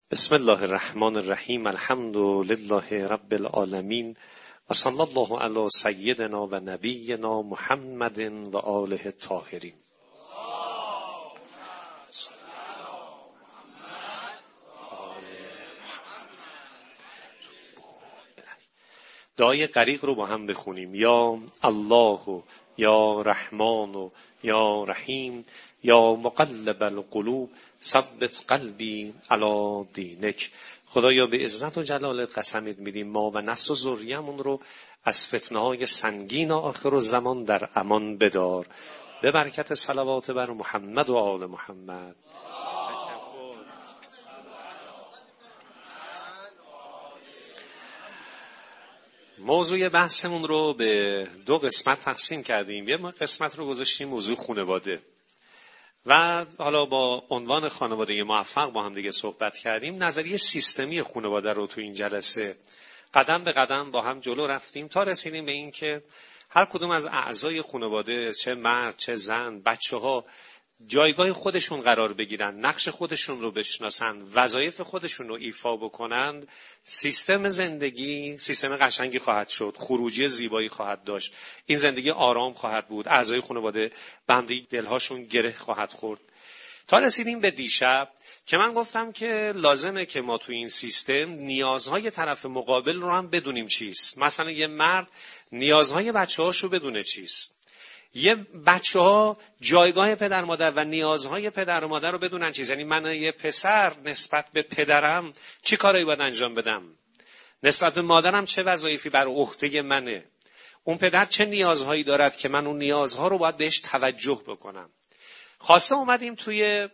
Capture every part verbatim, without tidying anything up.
بسم الله الرحمن الرحیم. الحمد لله رب العالمین و صلی الله علی سیدنا و نبینا محمد و آله الطاهرین. دعای غریق رو با هم بخونیم. یا الله و یا رحمان و یا رحیم یا مقلب القلوب ثبت قلبی علی دینک. خدایا به عزت و جلالت قسمت میدیم ما و نسل و ذریه‌مون رو از فتنه‌های سنگین آخر و زمان در امان بدار. به برکت صلوات بر محمد و آل محمد. موضوع بحثمون رو به دو قسمت تقسیم کردیم. یه قسمت رو گذاشتیم موضوع خانواده و حالا با عنوان خانواده موفق با هم دیگه صحبت کردیم. نظریه سیستمی خانواده رو تو این جلسه قدم به قدم با هم جلو رفتیم تا رسیدیم به این که هر کدوم از اعضای خانواده، چه مرد چه زن، بچه‌ها جایگاه خودشون قرار بگیرن، نقش خودشون رو بشناسن، وظایف خودشون رو ایفا بکنند، سیستم زندگی سیستم قشنگی خواهد شد، خروجی زیبایی خواهد داشت، این زندگی آرام خواهد بود، اعضای خانواده به هم دیگه دلهاشون گره خواهد خورد. تا رسیدیم به دیشب که من گفتم که لازمه که ما تو این سیستم نیازهای طرف مقابل رو هم بدونیم چیست. مثلا یه مرد نیازهای بچه‌هاش رو بدونه چیست، یه بچه ها جایگاه پدر مادر و نیازهای پدر و مادر رو بدونن چیز. یعنی من یه پسر نسبت به پدرم چی کارایی باید انجام بدم، نسبت به مادرم چه وظایفی بر عهده منه، اون پدر چه نیازهایی دارد که من اون نیازها رو باید بهش توجه بکنم. خاصه اومدیم توی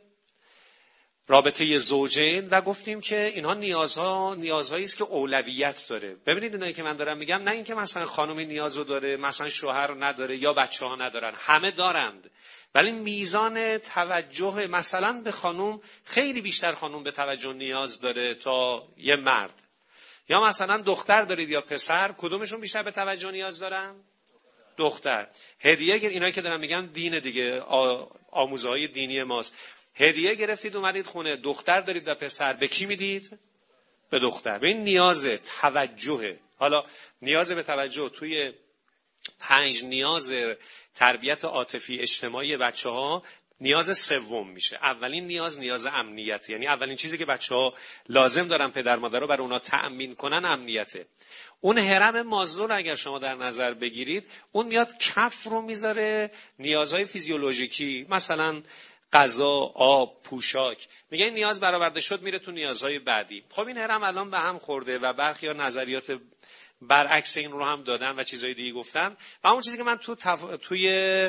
رابطه زوجین و گفتیم که اینها نیازها نیازهایی است که اولویت داره. ببینید اینایی که من دارم میگم نه این که مثلا خانمی نیازو داره، مثلا شوهر نداره یا بچه‌ها ندارن، همه دارند، ولی میزان توجه مثلا به خانم خیلی بیشتر خانم به توجه نیاز داره تا یه مرد. یا مثلا دختر دارید یا پسر، کدومشون بیشتر به توجه نیاز دارن؟ دختر. هدیه اینایی که دارم میگم دین دیگه، آموزهای دینی ماست. هدیه گرفتید اومدید خونه، دختر دارید و پسر، به کی میدید؟ به دختر. به این نیاز توجهه. حالا نیاز به توجه توی پنج نیاز تربیت عاطفی اجتماعی بچه‌ها نیاز سوم میشه. اولین نیاز نیاز امنیت، یعنی اولین چیزی که بچه‌ها لازم دارن پدر مادر رو برای اونا تأمین کنن امنیته. اون هرم مازلو رو اگر شما در نظر بگیرید، اون میاد کف رو میذاره نیازهای فیزیولوژیکی، مثلا غذا، آب، پوشاک، میگه این نیاز برآورده شد میره تو نیازهای بعدی. خب این هرم الان به هم خورده و برخی‌ها نظریات برعکس این رو هم دادن و چیزهای دیگه گفتن. و اون چیزی که من تو تف... توی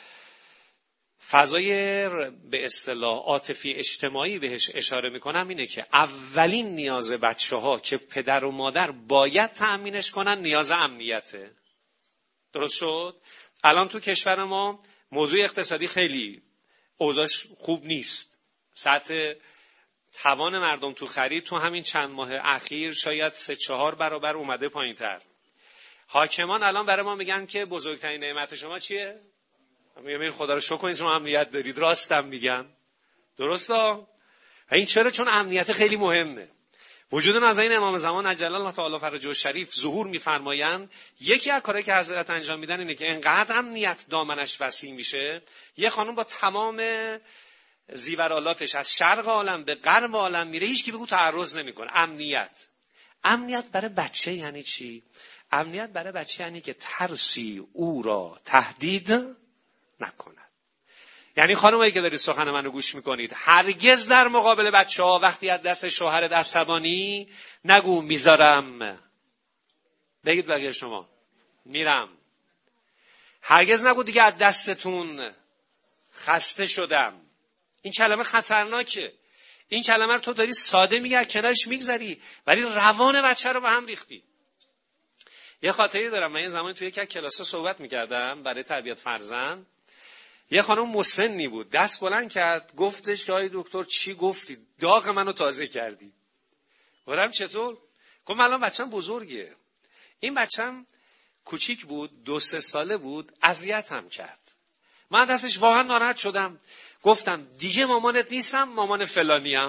فضای به اصطلاح عاطفی اجتماعی بهش اشاره میکنم اینه که اولین نیاز بچه‌ها که پدر و مادر باید تأمینش کنن نیاز امنیته. درست شد؟ الان تو کشور ما موضوع اقتصادی خیلی اوضاعش خوب نیست. سطح توان مردم تو خرید تو همین چند ماه اخیر شاید سه چهار برابر اومده پایین‌تر. حاکمان الان برای ما میگن که بزرگترین نعمت شما چیه؟ میگم خدا رو شکر کنید شما امنیت دارید. راستم میگن. درسته؟ این چرا؟ چون امنیت خیلی مهمه. وجود نازنین امام زمان عجل الله تعالی فرجه شریف ظهور می‌فرمایند یکی از کارهایی که حضرت انجام میدن اینه که انقدر امنیت دامنش وسیع میشه، یه خانم با تمام زیورالاتش از شرق عالم به غرب عالم میره، هیچ کی بگو تعرض نمیکنه. امنیت. امنیت برای بچه یعنی چی؟ امنیت برای بچه یعنی که ترسی او را تهدید نکند. یعنی خانمایی که دارید سخن منو گوش میکنید، هرگز در مقابل بچه‌ها وقتی از دست شوهرت عصبانی نگو میذارم، بگید بقیه شما میرم. هرگز نگو دیگه از دستتون خسته شدم. این کلمه خطرناکه. این کلمه رو تو داری ساده میگی، کنارش میگذری، ولی روان بچه رو به هم ریختی. یه خاطری دارم. من یه زمان توی یک کلاس صحبت میکردم برای تربیت فرزند. یه خانم مسنی بود، دست بلند کرد، گفتش که آی دکتر چی گفتی؟ داغ منو تازه کردی. گفتم چطور؟ گفت من الان بچه‌م بزرگه، این بچه‌م کوچیک بود، دو سه ساله بود، اذیتم کرد. من دستش واقعا ناراحت شدم. گفتم دیگه مامانت نیستم، مامان فلانیم.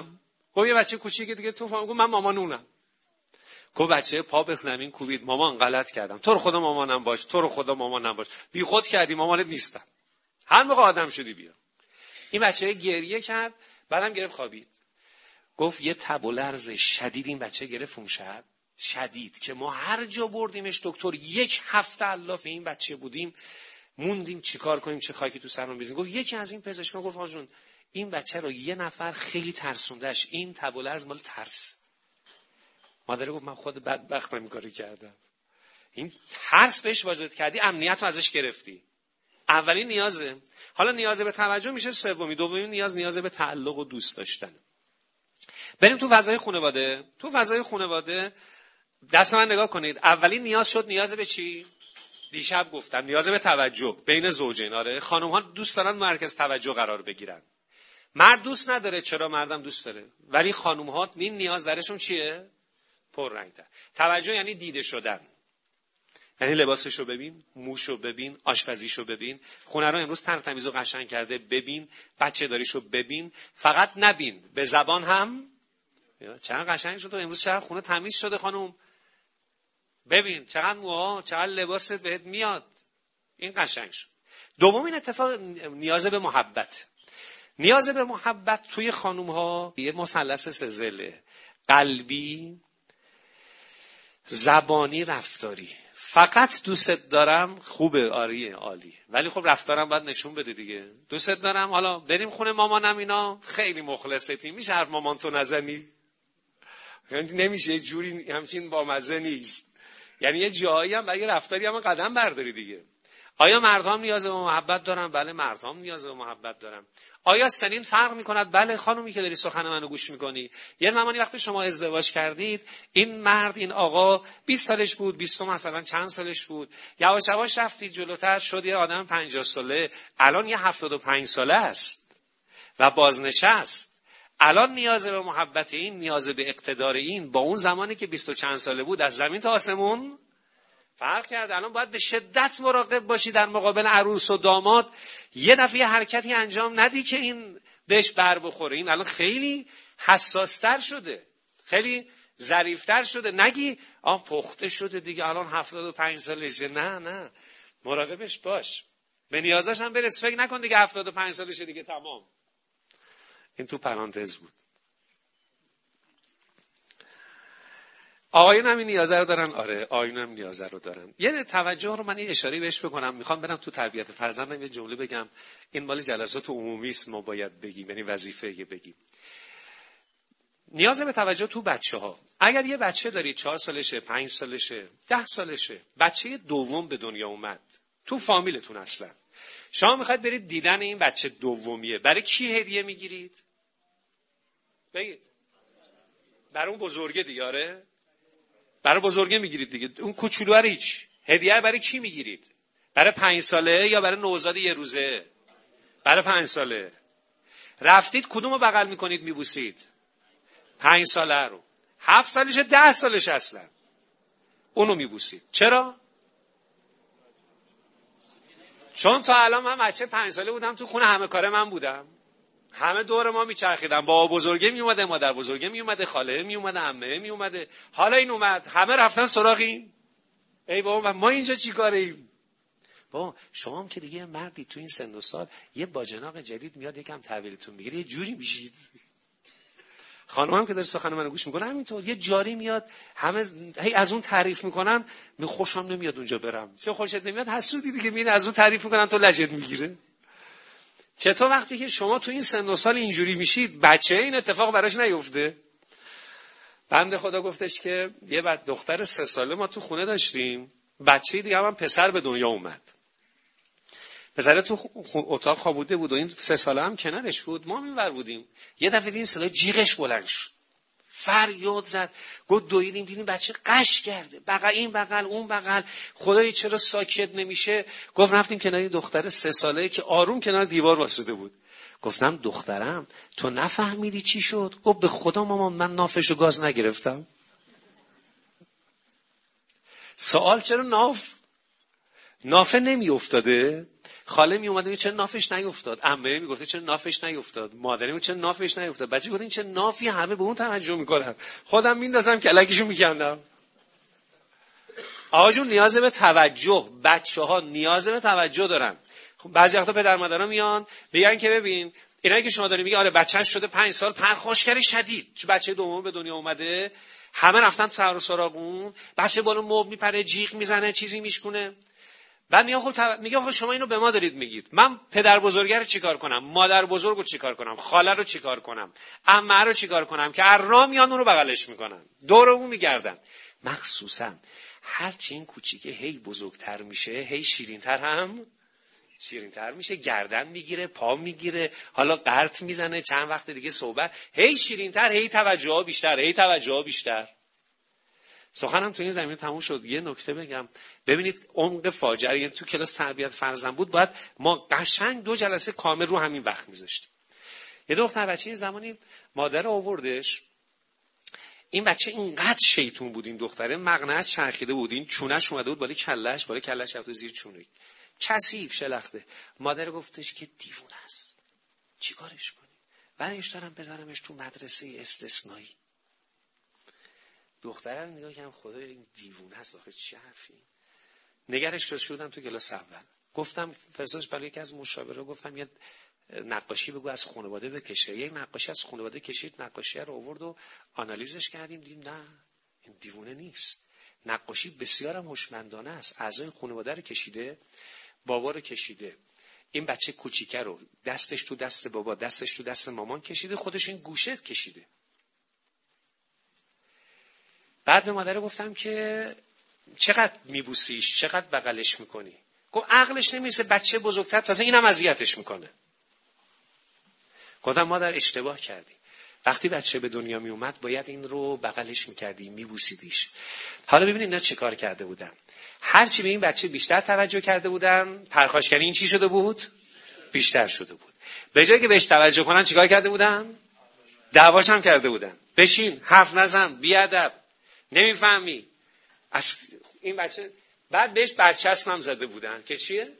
گفت یه بچه کوچیک دیگه تو فهم. گفت من مامانونم. گفت بچه پا به زمین کوبید، مامان غلط کردم، تو رو خدا مامانم باش، تو رو خدا مامانم باش، بی خود کردی، مامانت نیستم، هر موقع آدم شدی بیا. این بچه گریه کرد، بعدم گرفت خوابید. گفت یه تب و لرز شدید این بچه گرفت اون شب، شدید که ما هر جا بردیمش دکتر، یک هفته علاف این بچه بودیم، موندیم چیکار کنیم، چه خاکی تو سرمون بزنیم. گفت یکی از این پزشکان گفت آقا جون این بچه رو یه نفر خیلی ترسوندش، این تب و لرز مال ترس. مادر گفت من خود بدبخت من کاری کردم. این ترس بهش وارد کردی، امنیت رو ازش گرفتی. اولین نیازه. حالا نیازه به توجه میشه سومی. دومین نیاز نیازه به تعلق و دوست داشتن. بریم تو فضای خانواده. تو فضای خانواده دست من نگاه کنید. اولین نیاز شد نیاز به چی؟ دیشب گفتم نیاز به توجه بین زوجین. آره خانم ها دوست دارن مرکز توجه قرار بگیرن. مرد دوست نداره. چرا؟ مردم دوست داره. ولی خانم ها این نیاز درشون چیه؟ پررنگ‌تر. توجه یعنی دیده شدن. یعنی لباسشو ببین، موشو ببین، آشپزیشو ببین، خونه رو امروز تر تمیز و قشنگ کرده ببین، بچه داریشو ببین، فقط نبین، به زبان هم چقدر قشنگ شده امروز، چقدر خونه تمیز شده خانم، ببین چقدر موها، چقدر لباست بهت میاد، این قشنگ شد. دومین اتفاق نیاز به محبت. نیاز به محبت توی خانم ها یه مثلث سه‌ضلعه: قلبی، زبانی، رفتاری. فقط دوست دارم خوبه، آریه، عالی، ولی خب رفتارم باید نشون بده دیگه. دوست دارم، حالا بریم خونه مامانم، اینا خیلی مخلصتی، میشه حرف مامان تو نزنی؟ یعنی نمیشه، یه جوری همچین با مزه نیست. یعنی یه جایی هم برای رفتاری هم قدم برداری دیگه. آیا مردم نیاز به محبت دارن؟ بله مردم نیاز به محبت دارن. آیا سنین فرق میکند؟ بله خانومی که داری سخن منو گوش میکنی، یه زمانی وقتی شما ازدواج کردید این مرد، این آقا بیست سالش بود، بیست مثلا چند سالش بود، یواش یواش رفتید جلوتر، شد یه آدم پنجاه ساله، الان یه هفتاد و پنج ساله است و بازنشست. الان نیاز به محبت این، نیاز به اقتدار این با اون زمانی که بیست و چند ساله بود از زمین تا آسمون فرق کرد. الان باید به شدت مراقب باشی در مقابل عروس و داماد یه دفعه حرکتی انجام ندی که این بهش بر بخوره. این الان خیلی حساستر شده، خیلی ظریفتر شده. نگی آه پخته شده دیگه الان هفتاد و پنج سالشه، نه نه، مراقبش باش، به نیازاش هم برس. فکر نکن دیگه هفتاد و پنج سالشه دیگه تمام. این تو پرانتز بود. آقایون هم این نیازه رو دارن. آره آقایون هم نیازه رو دارن. یه توجه رو من این اشاره بهش بکنم. میخوام برم تو تربیت فرزندم، یه جمله بگم. این مال جلسات عمومی است، ما باید بگیم، یعنی وظیفه بگیم. نیاز به توجه تو بچه ها. اگر یه بچه داری چهار سالشه، پنج سالشه، ده سالشه، بچه دوم به دنیا اومد تو فامیلتون، اصلا شما میخواید برید دیدن این بچه دومیه، برای کی هدیه میگیرید؟ بگید. برای اون بزرگه دیگه. آره برای بزرگه میگیرید دیگه. اون کوچولو رو هیچ. هدیه برای کی میگیرید؟ برای پنج ساله یا برای نوزاد یه روزه؟ برای پنج ساله. رفتید کدومو بغل میکنید میبوسید؟ پنج ساله رو. هفت سالشه، ده سالش اصلا اونو میبوسید. چرا؟ چون تا الان من بچه پنج ساله بودم تو خونه، همه کاره من بودم، همه دور ما میچرخیدن، بابا بزرگه میومده، مادر بزرگه میومده، خاله میومده، عمه میومده. حالا این اومد، همه رفتن سراغ این. ای بابا ما اینجا چیکاره ایم؟ بابا شما هم که دیگه مردی تو این سن و سال، یه باجناق جدید میاد یکم تحویلتون میگیره، یه جوری میشید. خانم هم که داره سخن منو گوش میکنه همینطور، یه جاری میاد، همه هی از اون تعریف میکنن، می خوشم نمیاد اونجا برم. چه خوشت نمیاد؟ حسودی دیگه، میاد از اون تعریف میکنن تو لجت میگیره. چطور وقتی که شما تو این سن و سال اینجوری میشید بچه این اتفاق براش نیفته؟ بنده خدا گفتش که یه بعد دختر سه ساله ما تو خونه داشتیم، بچه دیگه هم پسر به دنیا اومد. پسر تو اتاق خوابیده بود و این سه ساله هم کنارش بود، ما اینور بودیم. یه دفعه دیدیم صدای جیغش بلند شد، فریاد زد، گفت دویدیم دیدیم بچه قش کرده، بغل این بغل اون بغل، خدای چرا ساکت نمیشه؟ گفت رفتیم کنار دختر سه ساله که آروم کنار دیوار واسطه بود. گفتم دخترم تو نفهمیدی چی شد؟ گفت به خدا مامان من نافشو گاز نگرفتم. سوال چرا ناف نافه نمی افتاده؟ خاله می اومد چرا نافش نیفتاد، عمه میگفت چرا نافش نیفتاد، مادری چرا نافش نیفتاد، بچه گفت این چه نافی، همه به اون توجه میکنن، خودم میندازم کلکشو میکندم. آقا جون نیاز به توجه، بچه‌ها نیاز به توجه دارن. خب بعضی وقتا پدر مادرها میان میگن که ببین اینایی که شما دارین میگه آره بچه‌ش شده پنج سال پرخاشگری شدید، چه بچه دوم به دنیا اومده، همه رفتن تو سراغون، بچه بالا مبل میپره، جیغ میزنه، چیزی میشکونه. بعد میگه خب تو... میگه خب شما اینو به ما دارید میگید، من پدر بزرگه رو چیکار کنم، مادر بزرگ رو چیکار کنم، خاله رو چیکار کنم، عمه رو چیکار کنم که هر راه میان اون رو بغلش میکنن، دور اون میگردن. مخصوصا هر چی این کوچیکه هی بزرگتر میشه هی شیرینتر هم شیرینتر میشه، گردن میگیره، پا میگیره، حالا قرط میزنه، چند وقت دیگه صحبت، هی شیرینتر، هی توجه ها بیشتر، هی توجه ها بیشتر. سخنم تو این زمینه تموم شد. یه نکته بگم، ببینید عمق فاجعه، یعنی تو کلاس تربیت فرزند بود باید ما قشنگ دو جلسه کامل رو همین وقت میذاشتیم. یه دختر بچه این زمانی مادر آوردش، این بچه اینقدر شیطون بود، این دختره مقنعش چرخیده بود، این چونش اومده بود بالا کلش، بالا کلش رفته زیر چونه، کثیف شلخته. مادر گفتش که دیوونه است، چیکارش کنی؟ برایش دارم بذارمش تو مدرسه استثنایی. دختره رو نگاه کردم، خدای این دیوونه است، آخه چه حرفی. نگرش داشت شدم تو کلاس اول، گفتم فرستادش برای یکی از مشاوره، گفتم یه نقاشی بگو از خانواده بکشه. یک نقاشی از خانواده کشید، نقاشی رو آورد و آنالیزش کردیم، دیدیم نه این دیوونه نیست، نقاشی بسیار هم هوشمندانه است. اعضای خانواده رو کشیده، بابا رو کشیده، این بچه کوچیکه رو دستش تو دست بابا، دستش تو دست مامان کشیده، خودش این گوشه کشیده. بعد به مادر گفتم که چقدر میبوسیش، چقدر بغلش میکنی؟ گفت عقلش نمیرسه، بچه بزرگتر، تازه اینم اذیتش میکنه. گفتم مادر اشتباه کردی، وقتی بچه به دنیا می اومد باید این رو بغلش میکردی، میبوسیدیش. حالا ببینید اینا چه کار کرده بودن. هرچی به این بچه بیشتر توجه کرده بودن، پرخاشگری این چی شده بود؟ بیشتر شده بود. به جایی که بهش توجه کنن چیکار کرده بودن؟ دعواش هم کرده بودن. بشین، حرف نزن، بیادب، نمیفهمی. از این بچه بعد بهش برچسب هم زده بودن که چیه؟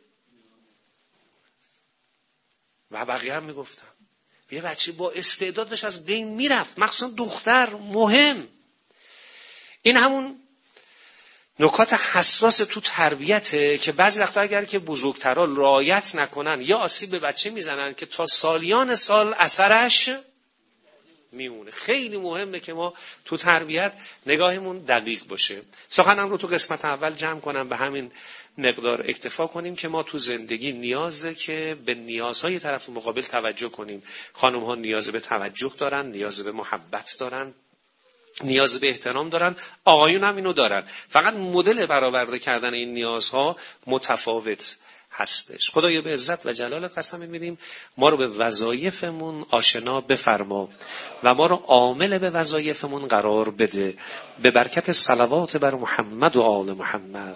و بقیه هم میگفتن یه بچه با استعداد داشت از بین میرفت، مخصوصا دختر. مهم این همون نکات حساس تو تربیته که بعضی وقتا اگر که بزرگترها رعایت نکنن یا آسیب به بچه میزنن که تا سالیان سال اثرش میمونه. خیلی مهمه که ما تو تربیت نگاهمون دقیق باشه. سخنم رو تو قسمت اول جمع کنم، به همین مقدار اکتفا کنیم که ما تو زندگی نیازه که به نیازهای طرف مقابل توجه کنیم. خانم ها نیاز به توجه دارن، نیاز به محبت دارن، نیاز به احترام دارن، آقایون هم اینو دارن، فقط مدل برآورده کردن این نیازها متفاوت هستش. خدایا به عزت و جلال قسم می‌دیم ما رو به وظایفمون آشنا بفرما و ما رو عامل به وظایفمون قرار بده، به برکت صلوات بر محمد و آل محمد.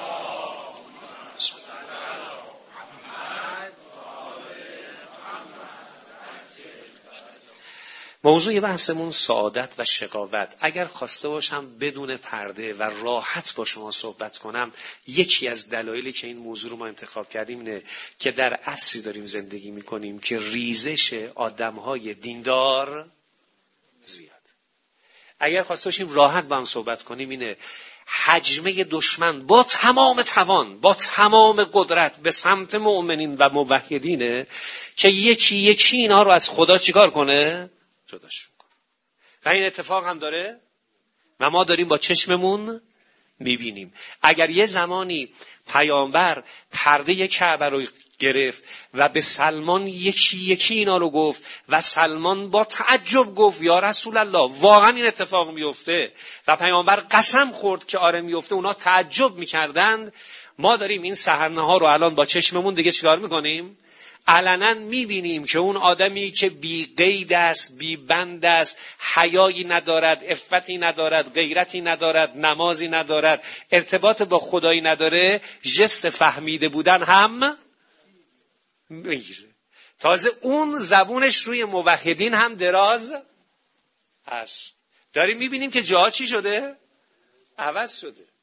موضوع بحثمون سعادت و شقاوت. اگر خواسته باشم بدون پرده و راحت با شما صحبت کنم، یکی از دلایلی که این موضوع رو ما انتخاب کردیم اینه که در عصری داریم زندگی میکنیم که ریزش آدمهای دیندار زیاد. اگر خواسته باشیم راحت با هم صحبت کنیم اینه حجمه دشمن با تمام توان، با تمام قدرت به سمت مؤمنین و موحدینه که یکی یکی اینا رو از خدا چیکار کنه؟ جداش میکنه. و این اتفاق هم داره و ما داریم با چشممون میبینیم. اگر یه زمانی پیامبر پرده کعبه رو گرفت و به سلمان یکی یکی اینا رو گفت و سلمان با تعجب گفت یا رسول الله واقعا این اتفاق میفته و پیامبر قسم خورد که آره میفته، اونا تعجب میکردند. ما داریم این صحنه ها رو الان با چشممون دیگه چیکار میکنیم؟ علنا میبینیم که اون آدمی که بی قید است، بی بند است، حیایی ندارد، عفتی ندارد، غیرتی ندارد، نمازی ندارد، ارتباط با خدایی نداره، ژست فهمیده بودن هم میگیره. تازه اون زبونش روی موحدین هم دراز هست. داریم میبینیم که جاها چی شده؟ عوض شده.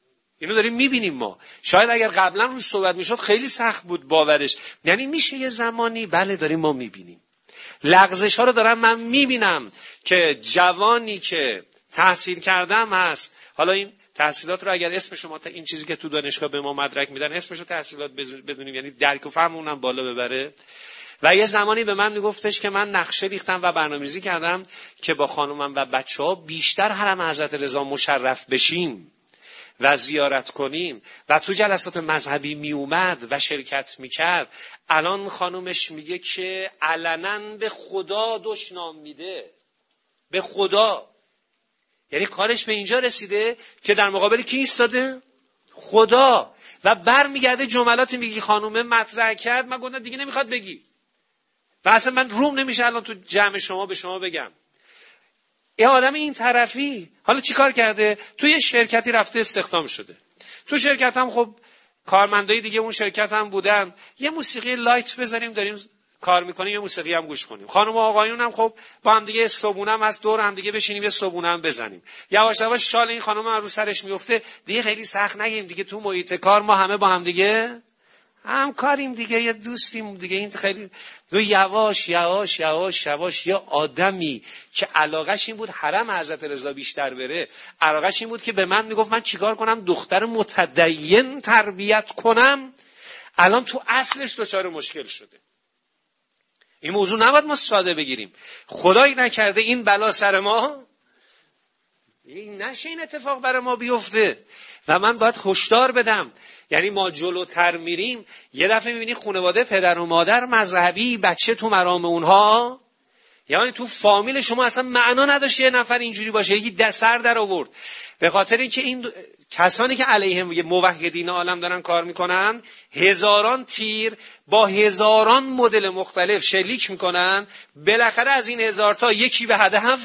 اینو داریم میبینیم ما. شاید اگر قبلا روش صحبت میشد خیلی سخت بود باورش. یعنی میشه یه زمانی، بله داریم ما میبینیم لغزش ها رو دارم من میبینم که جوانی که تحصیل کردم هست، حالا این تحصیلات رو اگر اسم شما تا این چیزی که تو دانشگاه به ما مدرک میدن اسمش رو تحصیلات بدونیم، یعنی درک و فهممون هم بالا ببره. و یه زمانی به من میگفتش که من نقشه ریختم و برنامه‌ریزی کردم که با خانومم و بچه‌ها بیشتر حرم حضرت رضا مشرف بشیم و زیارت کنیم و تو جلسات مذهبی می اومد و شرکت میکرد. الان خانومش میگه که علنا به خدا دشنام میده، به خدا. یعنی کارش به اینجا رسیده که در مقابل کی ایستاده؟ خدا. و بر میگرده جملاتی میگی خانومه مطرح کرد، من گفتم دیگه نمیخواد بگی و اصلا من روم نمیشه الان تو جمع شما به شما بگم. یه آدم این طرفی حالا چی کار کرده؟ توی یه شرکتی رفته استخدام شده. تو شرکت هم خب کارمندای دیگه اون شرکت هم بودن. یه موسیقی لایت بذاریم داریم کار میکنیم، یه موسیقی هم گوش کنیم. خانم و آقایون هم خب با هم دیگه صبحونه هم از دور هم دیگه بشینیم یه صبحونه هم بزنیم. یواش یواش شال این خانم رو سرش میفته، دیگه خیلی سخت نگیم دیگه، تو محیط کار ما همه با هم دیگه هم کاریم دیگه، یه دوستیم دیگه. این خیلی دو یواش یواش یواش یواش یه آدمی که علاقش این بود حرم حضرت رضا بیشتر بره، علاقش این بود که به من میگفت من چیکار کنم دختر متدین تربیت کنم، الان تو اصلش دچار مشکل شده. این موضوع نباید ما ساده بگیریم. خدایی نکرده این بلا سر ما این نشه، این اتفاق برای ما بیفته و من باید هشدار بدم. یعنی ما جلوتر میریم یه دفعه میبینی خانواده پدر و مادر مذهبی، بچه تو مرام اونها، یعنی تو فامیل شما اصلا معنا نداشت یه نفر اینجوری باشه، یکی دسر در آورد. به خاطر اینکه این کسانی که علیهم موحدین عالم دارن کار میکنن هزاران تیر با هزاران مدل مختلف شلیک میکنن، بالاخره از این هزار تا یکی به هدف،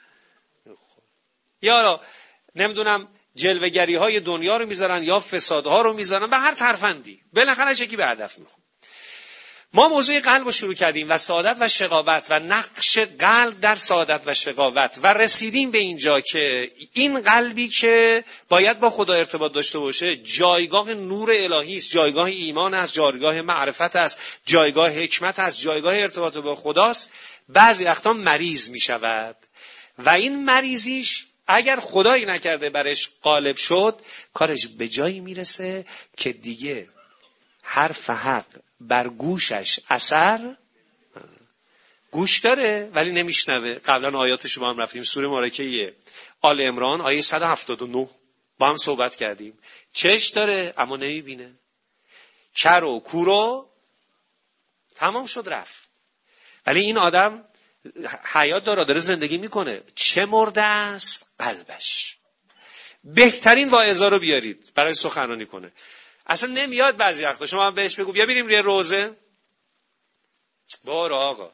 یا نمیدونم جلوگری های دنیا رو میذارن یا فسادها رو میذارن، به هر ترفندی بالاخره یکی به هدف میخوره. ما موضوع قلب رو شروع کردیم و سعادت و شقاوت و نقش قلب در سعادت و شقاوت و رسیدیم به اینجا که این قلبی که باید با خدا ارتباط داشته باشه جایگاه نور الهی است، جایگاه ایمان است، جایگاه معرفت است، جایگاه حکمت است، جایگاه ارتباط با خداست. بعضی وقتا مریض می شود و این مریضیش اگر خدایی نکرده برش غالب شد، کارش به جایی میرسه که دیگه حرف حق بر گوشش اثر گوش داره ولی نمیشنوه. قبلا آیاتشو با هم رفتیم، سوره مبارکه آل عمران آیه صد و هفتاد و نه با هم صحبت کردیم. چشم داره اما نمیبینه، کر و کورو تمام شد رفت. ولی این آدم حیات داره، داره زندگی میکنه. چه مرده است؟ قلبش. بهترین واعظا رو بیارید برای سخنرانی کنه، اصلا نمیاد. بعضی وقتا شما بهش بگو بیا بریم روی روزه، بارو آقا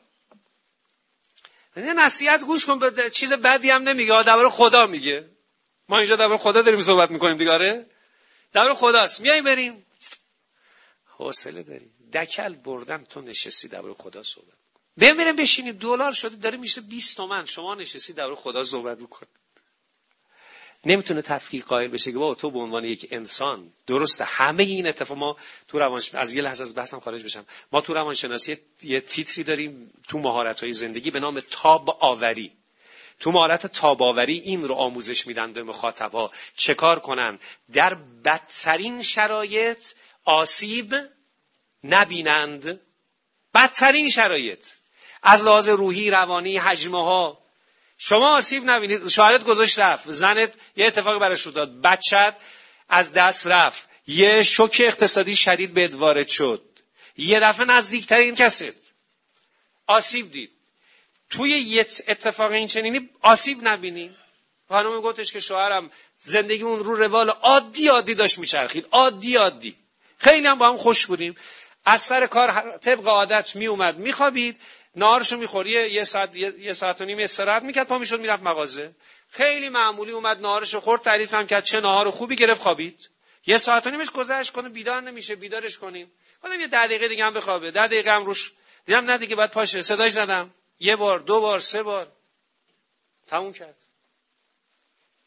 نصیحت گوش کن، چیز بدی هم نمیگه، درباره خدا میگه. ما اینجا درباره خدا داریم صحبت میکنیم دیگه، آره درباره خداست. میای بریم، حوصله داریم. دکل بردن تو نشستی درباره خدا صحبت میکنی. بمیریم بشینید، دلار شده داره میشه بیست تومن، شما نشستی درباره خدا صحبت میکنی. نمیتونه تفکیک قائل بشه که بابا تو به عنوان یک انسان، درسته همه این اتفاق ما تو روانشناسی، از یه لحظه از بحثم خارج بشم، ما تو روانشناسی یه تیتری داریم تو مهارت‌های زندگی به نام تاب آوری. تو مهارت تاب آوری این رو آموزش میدن به مخاطبا چه کار کنن در بدترین شرایط آسیب نبینند. بدترین شرایط از لحاظ روحی، روانی، حجمه ها شما آسیب نبینید. شاهدت گذاشت رفت، زنت یه اتفاقی براش داد، بچت از دست رفت، یه شوک اقتصادی شدید بهت وارد شد، یه دفعه نزدیکترین کست آسیب دید. توی یه اتفاق این چنینی آسیب نبینی. خانم گفتش که شوهرم زندگیمون رو روال عادی عادی داشت میچرخید، عادی عادی، خیلی هم با هم خوش بودیم. از سر کار طبق عادت می اومد میخوابید، نهارشو میخوری، یه ساعت یه ساعت و نیم استراحت میکرد، پا میشد میرفت مغازه. خیلی معمولی اومد نهارشو خورد، تعریف هم کرد چه نهار خوبی گرفت، خوابید. یه ساعت و نیمش گذشت، کنه بیدار نمیشه، بیدارش کنیم، گفتم یه ده دقیقه دیگه هم بخوابه. ده دقیقه هم روش دیدم نه دیگه بعد پاشه، صداش زدم، یه بار، دو بار، سه بار، تموم کرد.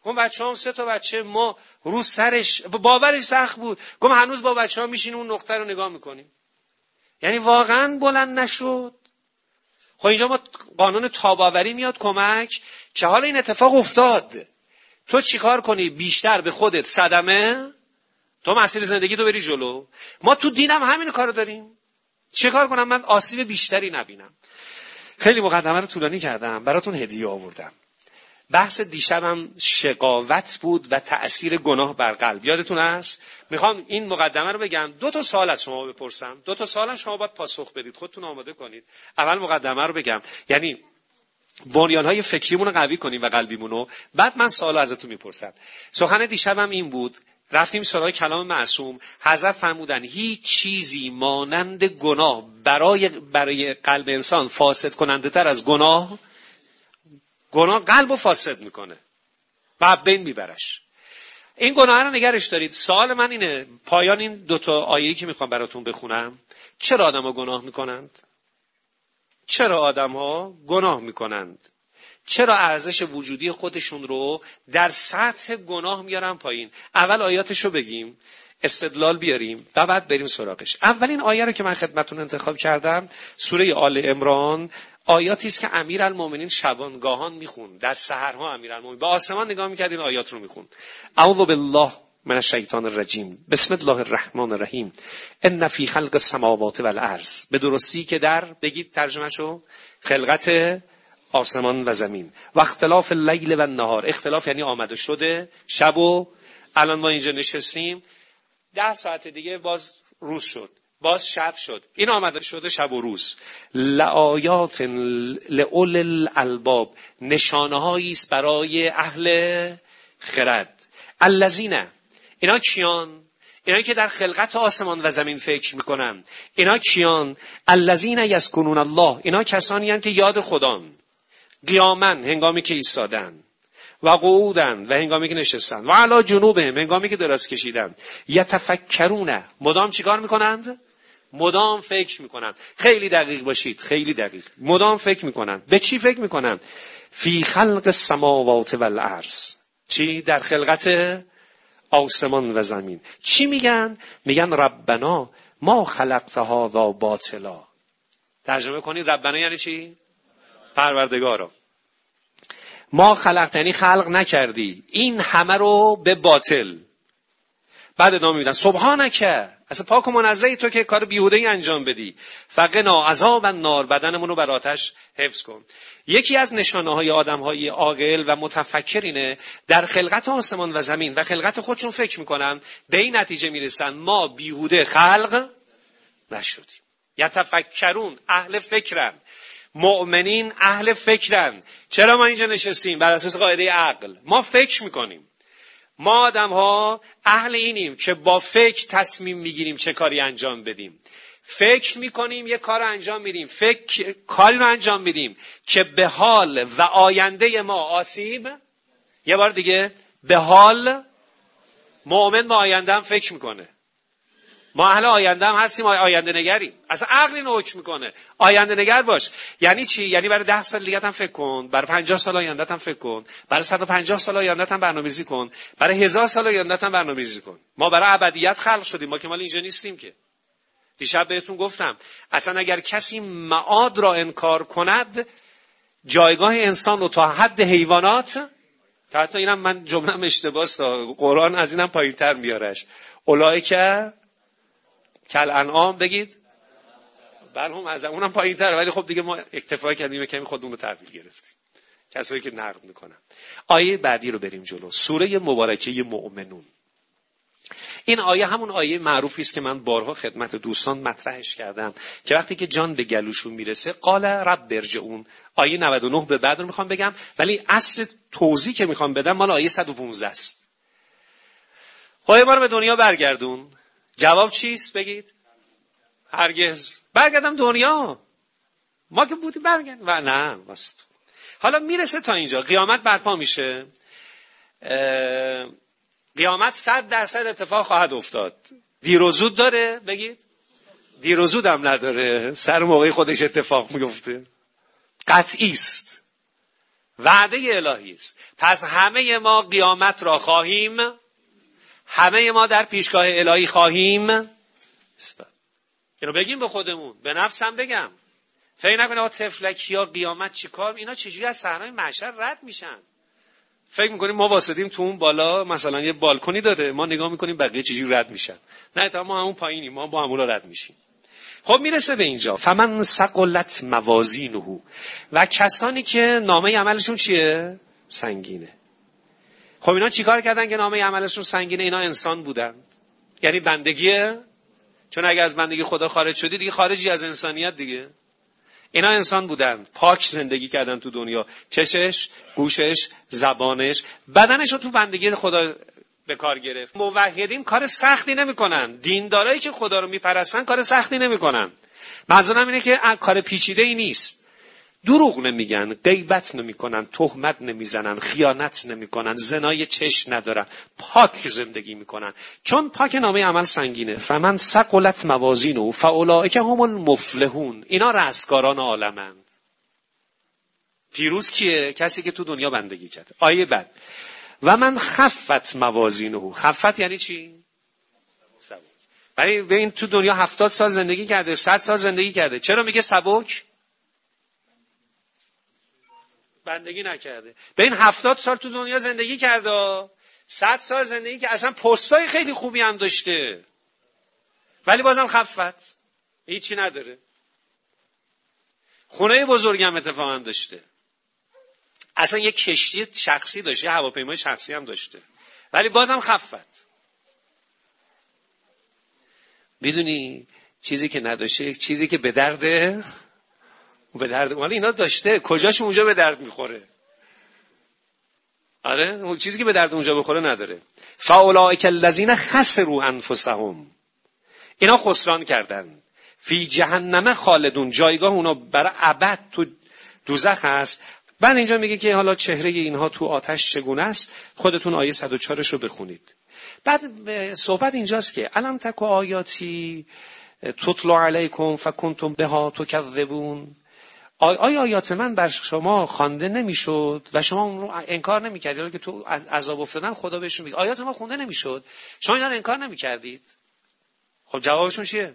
گم بچه‌ام سه تا بچه، ما رو سرش باورش سخت بود. گم هنوز با بچه‌ها میشینیم اون نقطه رو نگاه میکنیم. یعنی واقعا بلند نشد. خب اینجا ما قانون تاباوری میاد کمک که حالا این اتفاق افتاد، تو چیکار کنی؟ بیشتر به خودت صدمه، تو مسیر زندگی تو بری جلو. ما تو دینم همین کارو داریم. چیکار کنم من آسیب بیشتری نبینم؟ خیلی مقدمه رو طولانی کردم، براتون هدیه آوردم. بحث دیشبم شقاوت بود و تأثیر گناه بر قلب. یادتون هست؟ میخوام این مقدمه رو بگم، دو تا سوال از شما بپرسم، دو تا سوالم شما باید پاسخ بدید، خودتون آماده کنید. اول مقدمه رو بگم، یعنی بنیان‌های فکریمون رو قوی کنیم و قلبیمون رو، بعد من سوال ازتون میپرسم. سخن دیشبم این بود، رفتیم سراغ کلام معصوم. حضرت فرمودن هیچ چیزی مانند گناه برای برای قلب انسان فاسد کننده تر از گناه. گناه قلب رو فاسد میکنه و بین میبرش. این گناه رو نگرش دارید. سوال من اینه، پایان این دوتا آیه‌ای که میخوام براتون بخونم، چرا آدم ها گناه میکنند؟ چرا آدم ها گناه میکنند؟ چرا ارزش وجودی خودشون رو در سطح گناه میارن پایین؟ اول آیاتشو بگیم، استدلال بیاریم و بعد بریم سراغش. اولین آیه رو که من خدمتتون انتخاب کردم سوره آل عمران، آیاتی است که امیرالمومنین شبانگاهان میخوند. در سحرها امیرالمومنین به آسمان نگاه میکرد این آیات رو میخوند. اعوذ بالله من الشیطان الرجیم، بسم الله الرحمن الرحیم، ان فی خلق السماوات والارض. به درستی که در، بگید ترجمهشو، خلقت آسمان و زمین، و اختلاف اللیل و النهار. اختلاف یعنی آمده شده شب، و الان ما اینجا نشستیم ده ساعت دیگه باز روز شد، باز شب شد. این آمده شده شب و روز. لآیات لأولی الالباب، نشانه‌هایی است برای اهل خرد. الذین، اینا کیان؟ اینا که در خلقت آسمان و زمین فکر میکنن. اینا کیان؟ الذین یذکرون الله، اینا کسانی هستند که یاد خدان. قیاما، هنگامی که ایستادن، و قعودن، و هنگامی که نشستن، و علی جنوبهم، هنگامی که دراز کشیدن، یتفکرون، مدام چیکار میکنند؟ مدام فکر میکنند. خیلی دقیق باشید، خیلی دقیق. مدام فکر میکنند. به چی فکر میکنند؟ فی خلق السماوات والارض. چی؟ در خلقت آسمان و زمین. چی میگن؟ میگن ربنا ما خلقت هذا باطلا. ترجمه کنید ربنا یعنی چی؟ پروردگارا، ما خلقت یعنی خلق نکردی این همه رو به باطل. بعد ادامه میدن سبحانک، اصلا پاک و منزهی تو که کار بیهوده‌ای انجام بدی. فقنا عذاب النار، بدنمون رو بر آتش حفظ کن. یکی از نشانه‌های آدم‌های عاقل و متفکر اینه در خلقت آسمان و زمین و خلقت خودشون فکر میکنن، به این نتیجه میرسن ما بیهوده خلق نشدیم. یتفکرون، اهل فکرن. مؤمنین اهل فکرن. چرا ما اینجا نشستیم؟ بر اساس قاعده عقل. ما فکر میکنیم. ما آدم ها اهل اینیم که با فکر تصمیم میگیریم چه کاری انجام بدیم. فکر میکنیم یه کار انجام میدیم، فکر کاری رو انجام میدیم که به حال و آینده ما آسیب. یه بار دیگه، به حال. مؤمن با آینده هم فکر میکنه. ما اهل آینده هم هستیم، آینده نگریم. اصلا عقل اینو حکم میکنه. آینده نگر باش. یعنی چی؟ یعنی برای ده سال دیگه هم فکر کن، برای پنجاه سال آینده هم فکر کن، برای صد و پنجاه سال آینده هم برنامه‌ریزی کن، برای هزار سال آینده هم برنامه‌ریزی کن. ما برای ابدیت خلق شدیم، ما که مال اینجا نیستیم که. دیشب بهتون گفتم اصلا اگر کسی معاد را انکار کند، جایگاه انسان رو تا حد حیوانات، تا حتی اینم من جمله‌ام اشتباهه، قرآن از اینم پایین‌تر میارش، اولئک کل انعام، بگید بلهم از اونم پایین تره، ولی خب دیگه ما اکتفا کردیم کمی خودمون رو تحویل گرفتیم. کسایی که نقد میکنن. آیه بعدی رو بریم جلو، سوره مبارکه مؤمنون. این آیه همون آیه معروفی است که من بارها خدمت دوستان مطرحش کردم که وقتی که جان به گلوشون میرسه قال رب ارجعون. آیه نود و نه به بعد رو میخوام بگم، ولی اصل توضیح که میخوام بدم مال آیه صد و پانزده است. خب ما رو به دنیا برگردون. جواب چیست؟ بگید. هرگز. برگردم دنیا. ما که بودیم برگرد و نه واسط. حالا میرسه تا اینجا، قیامت برپا میشه. قیامت صد درصد اتفاق خواهد افتاد. دیر و زود داره؟ بگید. دیر و زود هم نداره، سر موقع خودش اتفاق میفته. قطعی است. وعده الهی است. پس همه ما قیامت را خواهیم، همه ما در پیشگاه الهی خواهیم استاد. اینو بگیم به خودمون، به نفسم بگم. فکر نکنه آقا تفلکیا قیامت چیکار، اینا چجوری از صحنای محشر رد میشن؟ فکر میکنیم ما واسطیم تو اون بالا مثلا یه بالکنی داره، ما نگاه میکنیم بقیه چجوری رد میشن. نه، تا ما همون پایینیم، ما با همون رد میشیم. خب میرسه به اینجا، فمن ثقلت موازینه، و کسانی که نامه عملشون چیه؟ سنگینه. خب اینا چیکار کردن که نامه عملشون سنگینه؟ اینا انسان بودند، یعنی بندگیه، چون اگه از بندگی خدا خارج شدی دیگه خارجی از انسانیت دیگه. اینا انسان بودند، پاک زندگی کردن تو دنیا، چشش، گوشش، زبانش، بدنش رو تو بندگی خدا به کار گرفت. موحدین کار سختی نمی‌کنن، دیندارایی که خدا رو میپرستن کار سختی نمی‌کنن. منظورم اینه که کار پیچیده‌ای نیست. دروغ نمیگن، غیبت نمیکنن، تهمت نمیزنن، خیانت نمیکنن، زنای چش ندارن، پاک زندگی میکنن، چون پاک نامه عمل سنگینه. فمن ثقلت موازینه فاولئک هم المفلحون، اینا رستگاران عالمند. پیروز کیه؟ کسی که تو دنیا بندگی کرده. آیه بعد، و من خفت موازینه، خفت یعنی چی؟ سبک. ولی به این تو دنیا هفتاد سال زندگی کرده، صد سال زندگی کرده، چرا میگه سبک؟ بندگی نکرده. به این هفتاد سال تو دنیا زندگی کرده، صد سال زندگی که اصلا پستای خیلی خوبی هم داشته، ولی بازم خفت، هیچی نداره. خونه بزرگی هم اتفاقا داشته، اصلا یه کشتی شخصی داشته، یه هواپیمای شخصی هم داشته، ولی بازم خفت. میدونی چیزی که نداشته، چیزی که به درده به درد، ولی اینا داشته، کجاش اونجا به درد میخوره؟ آره، اون چیزی که به درد اونجا بخوره نداره. فاولئک الذین خسروا انفسهم، اینا خسران کردن. فی جهنم خالدون، جایگاه اونا برای ابد تو دوزخ هست. بعد اینجا میگه که حالا چهره اینها تو آتش چگونه است، خودتون آیه صد و چهار رو بخونید. بعد صحبت اینجاست که الم تک آیاتی تتلو علیکم فکنتم بها تکذبون، آیا آیات من بر شما خوانده نمیشد و شما اون رو انکار نمیکردید؟ که تو عذاب افتادن خدا بهشون میگه آیات ما خونده نمیشد، شما اینا رو انکار نمیکردید. خب جوابشون چیه؟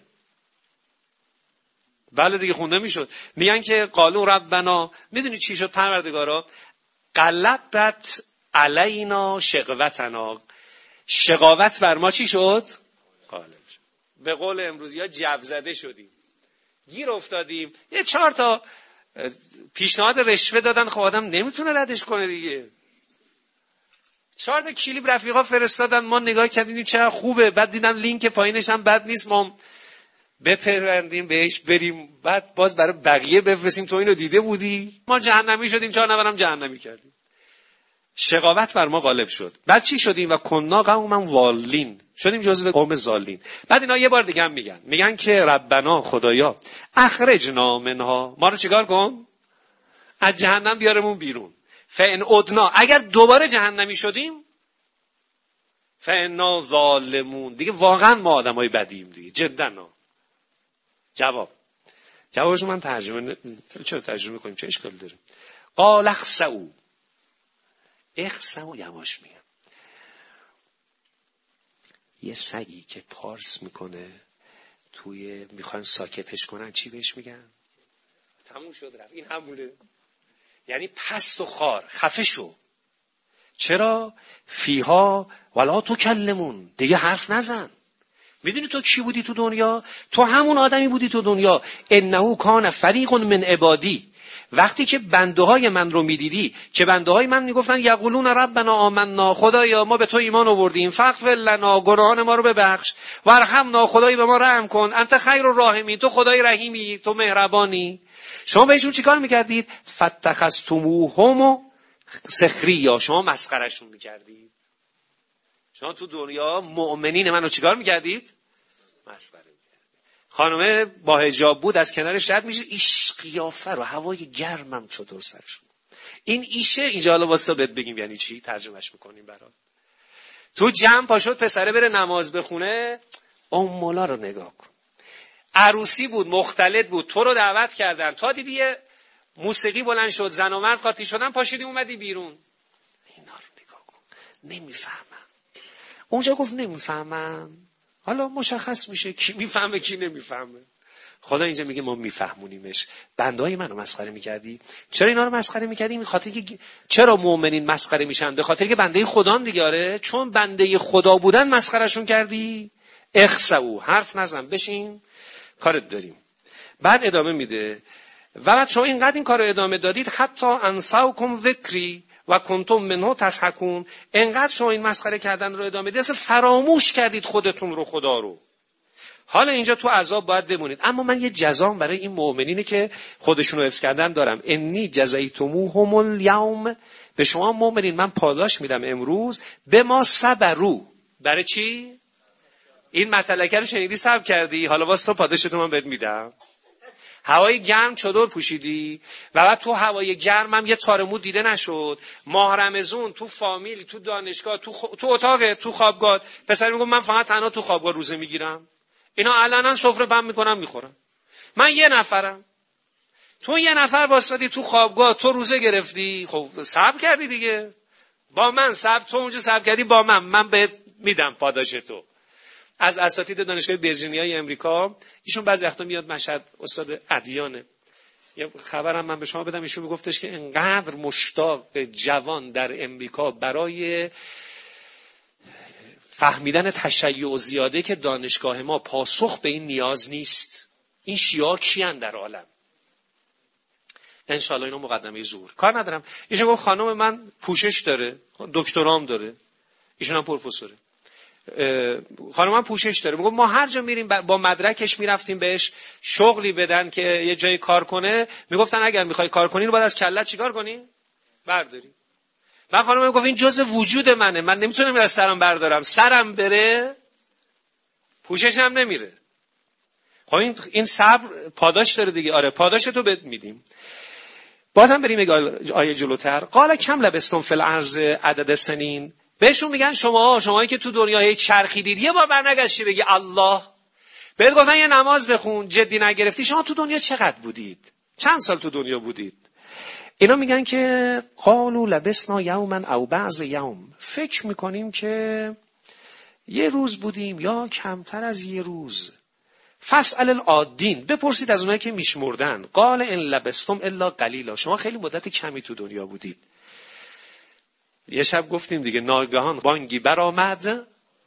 بله دیگه خونده میشد. میگن که قالوا ربنا، میدونی چی شد پروردگارا؟ غلبت علینا شقوتنا، شقاوت بر ما چی شد؟ غالب شد. به قول امروزی ها جو زده شدیم، گیر افتادیم. یه چهار تا پیشنهاد رشوه دادن، خب آدم نمیتونه ردش کنه دیگه. چهار تا کلیپ رفیقا فرستادن، ما نگاه کردیم چقدر خوبه، بعد دیدم لینک پایینش هم بد نیست، ما بپرندیم بهش بریم، بعد باز برای بقیه بفرستیم تو اینو دیده بودی؟ ما جهنمی شدیم، چهار نفرم جهنمی کردیم. شقاوت بر ما غالب شد. بعد چی شدیم؟ و کنا قوما والین، شدیم جزو قوم ضالین. بعد اینا یه بار دیگه هم میگن میگن که ربنا، خدایا، اخرجنا منها، ما رو چیکار کن؟ از جهنم بیارمون بیرون. فان عدنا، اگر دوباره جهنمی شدیم، فانا ظالمون، دیگه واقعا ما آدمای بدیم دیگه، جدا. جواب جوابشو من ترجمه، چرا ترجمه کنیم، چه اشکال داره؟ قال اخسؤ، اخسؤ یواش میگم. یه سگی که پارس میکنه توی میخوان ساکتش کنن چی بهش میگن؟ تموم شد رفت. این همونه، یعنی پست و خار، خفه شو. چرا؟ فیها ولا تکلمون، دیگه حرف نزن. میدونی تو کی بودی تو دنیا؟ تو همون آدمی بودی تو دنیا. انه کان فریق من عبادی، وقتی که بنده های من رو میدیدی که بنده های من میگفتن یقولون ربنا آمنا، خدایا ما به تو ایمان آوردیم، فاغفر لنا، گناهان ما رو ببخش، وارحمنا، خدای به ما رحم کن، انت خیر الراحمین، تو خدای رحیمی، تو مهربانی. شما بهشون چیکار میکردید؟ فتخذتموهم سخریا، شما مسخرهشون میکردید. شما تو دنیا مؤمنین منو چیکار میکردید؟ مسخره میکردید. خانمه با حجاب بود، از کنارش رد میشه، ایش قیافه رو هوای گرمم چطور سرشون. این ایشه اینجا حالا واسه بهت بگیم یعنی چی، ترجمهش میکنیم برات. تو جمع پاشد پسره بره نماز بخونه، اون مولا رو نگاه کن. عروسی بود، مختلط بود، تو رو دعوت کردن، تا دیدی موسیقی بلند شد، زن و مرد قاطی شدن، پاشیدی اومدی بیرون. اینا رو نگاه کن. نمیفهمم. اونجا گفت نمیفهمم. حالا مشخص میشه کی میفهمه کی نمیفهمه. خدا اینجا میگه ما میفهمونیمش. بندهای منو مسخره میکردی؟ چرا اینا رو مسخره میکردی؟ به خاطر که چرا مؤمنین مسخره میشن؟ به خاطر که بنده خدان دیگه. آره چون بنده خدا بودن مسخرهشون کردی. اخسئوا، حرف نزن، بشین کارت داریم. بعد ادامه میده و بعد شما اینقدر این کارو ادامه دادید حتی انساکم ذکری و کنتم منه تضحکون. اینقدر شما این مسخره کردن رو ادامه دادید اصلا فراموش کردید خودتون رو، خدا رو. حالا اینجا تو عذاب باید بمونید. اما من یه جزام برای این مؤمنینی که خودشون رو حفظ کردن دارم. انی جزیتموهم الیوم، به شما مؤمنین من پاداش میدم امروز به ما صبروا. برای چی؟ این مطلقه رو شنیدی، صبر کردی، حالا واسه تو پاداشتو من بهت میدم. هوای گرم چادر پوشیدی و بعد تو هوای گرم هم یه تارمود دیده نشد. ماه رمضان تو فامیل، تو دانشگاه، تو خ... تو اتاق، تو خوابگاه، پسر میگم من فقط تنها تو خوابگاه روزه میگیرم. اینا علنا سفره پم میکنم میخورم. من یه نفرم. تو یه نفر واسطی تو خوابگاه، تو روزه گرفتی، خب صبر کردی دیگه. با من صبر، تو اونجا صبر کردی با من، من بهت میدم پاداش تو. از اساتید دانشگاه ویرجینیای امریکا، ایشون بعضی وقتا میاد مشهد، استاد ادیانه. یه خبرم من به شما بدم، ایشون میگفتش که انقدر مشتاق جوان در امریکا برای فهمیدن تشیع زیاده که دانشگاه ما پاسخ به این نیاز نیست. این شیعه کیان در عالم؟ انشالله اینو مقدمه ظهور کار ندارم. ایشون گفت خانم من پوشش داره، دکترام داره، ایشون هم پروفسوره. خانم من پوشش داره. میگم ما هر جا میریم با مدرکش میرفتیم بهش شغلی بدن که یه جای کار کنه، میگفتن اگر میخوای کار کنی رو باید از کلت چیکار کنی؟ برداری. من خانم میگفت این جزء وجود منه، من نمیتونم از سرم بردارم، سرم بره پوششم نمیره. خب این این صبر پاداش داره دیگه. آره پاداش تو بهت میدیم. بازم بریم یک آیه جلوتر. قال کم لبستم فی الارض عدد سنین. بهشون میگن شما شمایی که تو دنیای چرخیدید یه بار برنگشتی بگی الله. بهت گفتن یه نماز بخون، جدی نگرفتی. شما تو دنیا چقدر بودید؟ چند سال تو دنیا بودید؟ اینا میگن که قالوا لبسنا یوما او بعض یوم. فکر میکنیم که یه روز بودیم یا کمتر از یه روز. فاسأل العادین، بپرسید از اونایی که میشمردن. قال ان لبستم الا قلیلا. شما خیلی مدت کمی تو دنیا بودید. یه شب گفتیم دیگه ناگهان بانگی برآمد.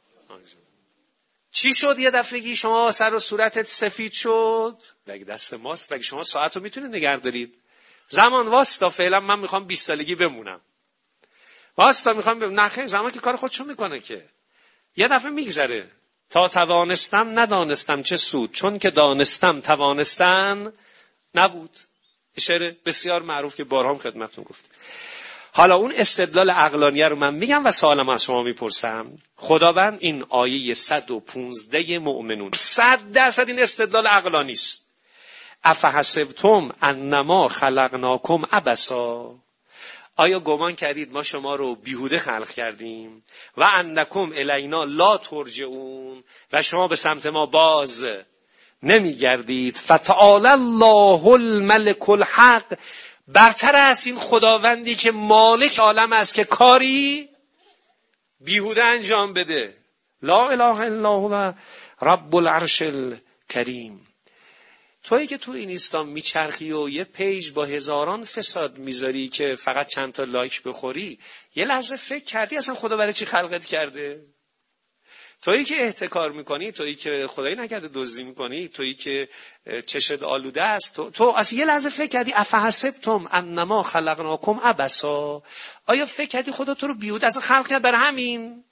چی شد یه دفعگی شما سر و صورتت سفید شد؟ بگه دست ماست، بگه شما ساعت رو میتونید نگه دارید. زمان واستا، فعلا من میخوام بیست سالگی بمونم. واستا میخوام بمونم. نه خیلی زمان که کار خودشون میکنه که. یه دفعه میگذره. تا توانستم ندانستم چه سود، چون که دانستم توانستن نبود. شعر بسیار معروف که بارها خدمتتون گفتم. حالا اون استدلال عقلانیه رو من میگم و سوالم از شما میپرسم. خداوند این آیه صد و پانزده مؤمنون صد درصد این استدلال عقلانی است. افحسبتم انما خلقناکم عبثا. آیا گمان کردید ما شما رو بیهوده خلق کردیم؟ و انکم الینا لا ترجعون، و شما به سمت ما باز نمیگردید. فتعالی الله الملک الحق. برتر است این خداوندی که مالک عالم است که کاری بیهوده انجام بده. لا اله الا هو رب العرش الکریم. تویی که تو این اسلام میچرخی و یه پیج با هزاران فساد میذاری که فقط چند تا لایک بخوری، یه لحظه فکر کردی اصلا خدا برای چی خلقت کرده؟ تویی که احتکار میکنی، تویی که خدایی نکرده دزدی میکنی، تویی که چشت آلوده است، تو, تو اصلا یه لحظه فکر کردی افحسبتم انما خلقناکم عبثا؟ آیا فکر کردی خدا تو رو بیهوده اصلا خلق کرد برای همین؟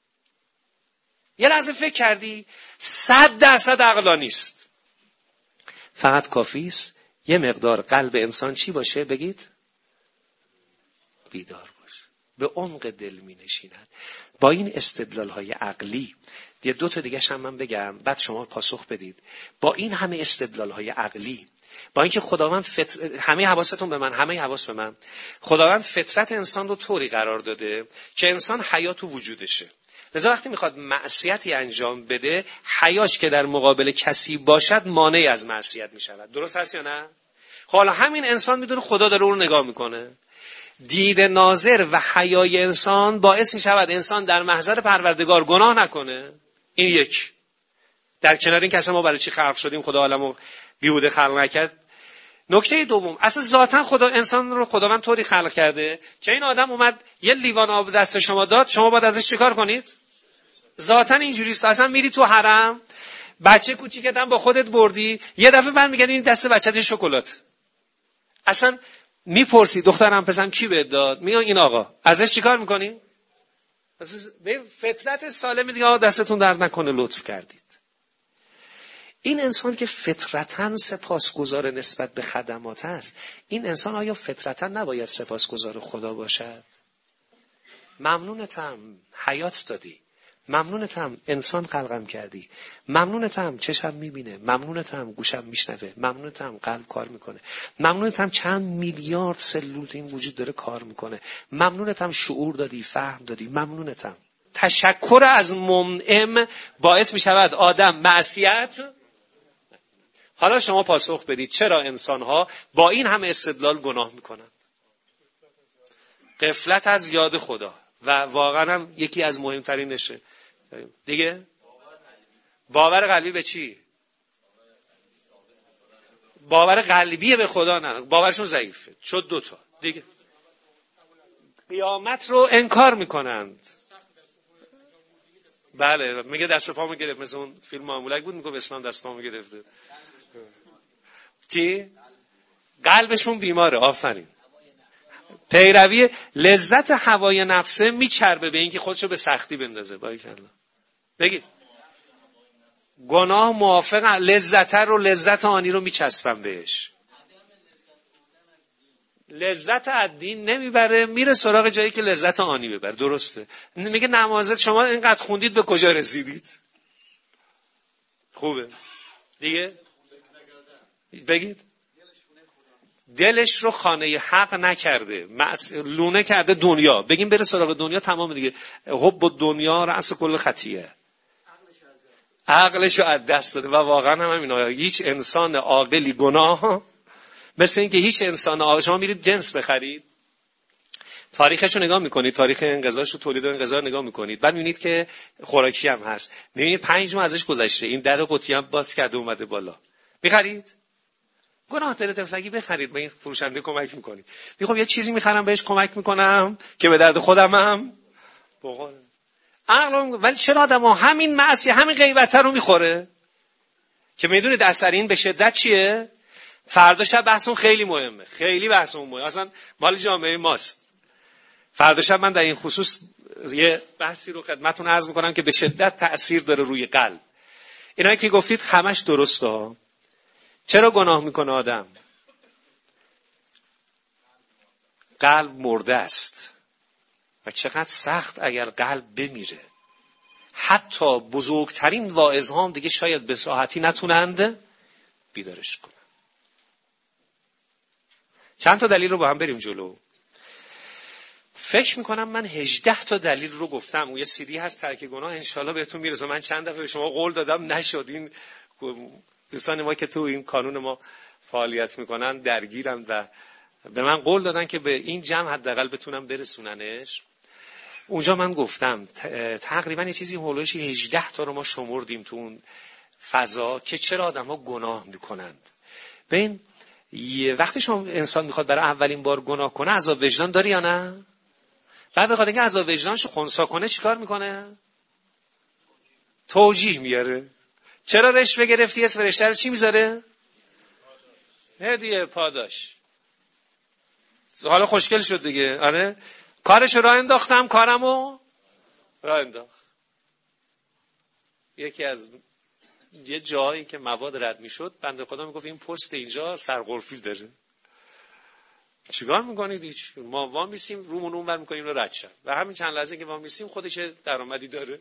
یه لحظه فکر کردی؟ صد درصد عقلانی است. فقط کافی است یه مقدار قلب انسان چی باشه؟ بگید بیدار باشه، به عمق دل می نشیند. با این استدلال های عقلی، یه دو تا دیگه هم من بگم بعد شما پاسخ بدید. با این همه استدلال های عقلی، با اینکه خداوند فط... همه حواستون به من، همه حواس به من، خداوند فطرت انسان رو طوری قرار داده که انسان حیا تو وجودشه. لذا وقتی میخواد معصیتی انجام بده، حیاش که در مقابل کسی باشد مانع از معصیت میشود. درست هست یا نه؟ حالا همین انسان میدونه خدا داره اون رو نگاه میکنه. دید ناظر و حیای انسان باعث میشود انسان در محضر پروردگار گناه نکنه. این یک. در کنار این که اصلا ما برای چی خلق شدیم، خدا عالمو بیهوده خلق نکرد. نکته دوم، اصلا ذاتاً خدا انسان رو خداوند طوری خلق کرده که این آدم اومد یه لیوان آب دست شما داد، شما باید ازش چیکار کنید؟ ذاتاً اینجوری است. اصلا میری تو حرم، بچه کوچیکت هم با خودت بردی، یه دفعه برمیگردی این دست بچت شکلات. اصلا میپرسی دخترم پسرم کی بهت داد؟ میگن این آقا. ازش چیکار میکنی؟ اصلا به فطرت سالم میگه آقا دستتون درد نکنه لطف کردید. این انسان که فطرتاً سپاسگزار نسبت به خدمات است، این انسان آیا فطرتاً نباید سپاسگزار خدا باشد؟ ممنونتم حیات دادی، ممنونتم انسان خلقم کردی، ممنونتم چشم میبینه، ممنونتم گوشم میشنوه، ممنونتم قلب کار میکنه، ممنونتم چند میلیارد سلول این وجود داره کار میکنه، ممنونتم شعور دادی، فهم دادی، ممنونتم. تشکر از منعم باعث میشود آدم معصیت. حالا شما پاسخ بدید چرا انسان‌ها با این همه استدلال گناه میکنند؟ غفلت از یاد خدا و واقعا هم یکی از مهمترینشه دیگه. باور قلبی به چی؟ باور قلبی به خدا نه، باورشون ضعیفه. شد دوتا دیگه. قیامت رو انکار میکنند. بله میگه دست پامو گرفت، مثل اون فیلم معمولک بود میگه اسلام دست پامو گرفته. چی؟ قلبشون بیماره. آفرین. پیروی لذت هوای نفسه میچربه به اینکه خودشو به سختی بندازه. باریکلا. بگید گناه موافق لذت رو، لذت آنی رو میچسبن بهش. لذت الدین نمیبره، میره سراغ جایی که لذت آنی ببره. درسته. میگه نمازت شما اینقدر خوندید به کجا رسیدید؟ خوبه دیگه. بگید دلش رو خانه حق نکرده، لونه کرده دنیا. بگیم بره سراغ دنیا، تمام دیگه. حب دنیا رأس کل خطیه. عقلش رو از دست داده. و واقعا هم همینا. هیچ انسان عاقلی گناه مثل این که هیچ انسان عاقل. شما میرید جنس بخرید، تاریخش رو نگاه میکنید، تاریخ انقضاش رو، تولید انقضا رو نگاه میکنید، بعد میبینید که خوراکی هم هست، میبینید پنج ماه ازش گذشته، این در قوطی هم باز کرده اومده بالا. میخرید؟ گناه داره تفلگی بخرید، به این فروشنده کمک میکنید. میخوام یه چیزی میخرم بهش کمک میکنم که به درد خودم هم بخوره. عقل. ولی چرا آدم‌ها همین معصیه، همین غیبت رو میخوره که میدونید اثر این به شدت چیه؟ فردا شب بحثون خیلی مهمه، خیلی بحثون مهمه، اصلا مال جامعه ماست. فردا شب من در این خصوص یه بحثی رو خدمتتون عرض میکنم که به شدت تأثیر داره روی قلب. اینایی که گفتید همش درسته. چرا گناه میکنه آدم؟ قلب مرده است و چقدر سخت اگر قلب بمیره. حتی بزرگترین واعظها هم دیگه شاید به راحتی نتونند بیدارش کنن. چند تا دلیل رو با هم بریم جلو. فکر میکنم من هجده تا دلیل رو گفتم. اون یه سیدی هست ترک گناه، انشالله بهتون میرسه. من چند دفعه به شما قول دادم نشد. این دوستان ما که تو این کانون ما فعالیت میکنن درگیرن و به من قول دادن که به این جمع حداقل بتونم برسوننش. اونجا من گفتم تقریبا یه چیزی هولوش هجده تا رو ما شمردیم تو اون فضا که چرا آدم‌ها گناه میکنند. ببین وقتی شما انسان میخواد برای اولین بار گناه کنه عذاب وجدان داری یا نه؟ بعد بخواد اینکه عذاب وجدانشو خنثی کنه چیکار میکنه؟ توجیه میاره. چرا رشوه گرفتی؟ اسم رشته رو چی میذاره؟ هدیه پاداش. حالا خوشگل شد دیگه. آره کارشو راه انداختم، کارمو راه انداخت. یکی از یه جایی که مواد رد میشد بنده خدا میگفت این پست اینجا سرقرفی داره، چیکار میکنید؟ هیچ. ما وام میسیم رومون اونور میکنیم رو رد شد و همین چند لحظه که وام میسیم خودش درآمدی داره.